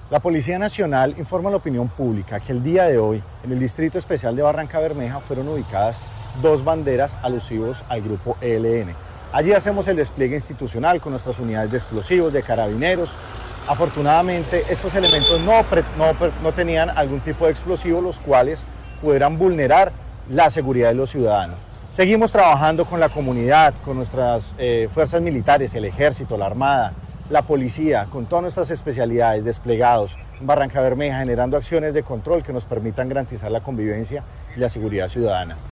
La Policía Nacional informa a la opinión pública que el día de hoy, en el Distrito Especial de Barrancabermeja, fueron ubicadas 2 banderas alusivos al grupo ELN. Allí hacemos el despliegue institucional con nuestras unidades de explosivos, de carabineros. Afortunadamente, estos elementos no tenían algún tipo de explosivo, los cuales pudieran vulnerar la seguridad de los ciudadanos. Seguimos trabajando con la comunidad, con nuestras fuerzas militares, el ejército, la armada, la policía, con todas nuestras especialidades desplegados en Barrancabermeja, generando acciones de control que nos permitan garantizar la convivencia y la seguridad ciudadana.